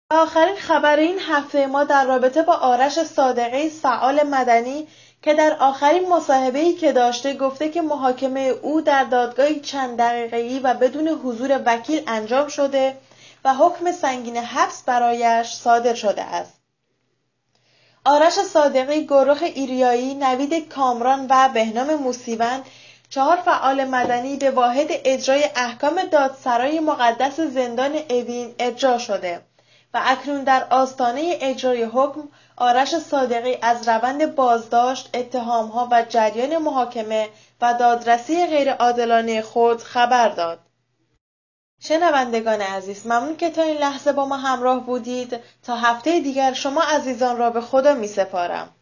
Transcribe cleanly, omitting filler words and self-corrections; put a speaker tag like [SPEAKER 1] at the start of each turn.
[SPEAKER 1] آخرین خبر این هفته ما در رابطه با آرش صادقی، فعال مدنی که در آخرین مصاحبه‌ای که داشته گفته که محاکمه او در دادگاهی چند دقیقه‌ای و بدون حضور وکیل انجام شده و حکم سنگین حبس برایش صادر شده است. آرش صادقی، گروه ایریایی، نوید کامران و بهنام موسیوند، 4 فعال مدنی به واحد اجرای احکام دادسرای مقدس زندان اوین ارجاع شده و اکنون در آستانه اجرای حکم آرش صادقی از روند بازداشت، اتهام‌ها و جریان محاکمه و دادرسی غیرعادلانه خود خبر داد. شنوندگان عزیز، ممنون که تا این لحظه با ما همراه بودید. تا هفته دیگر شما عزیزان را به خدا می‌سپارم.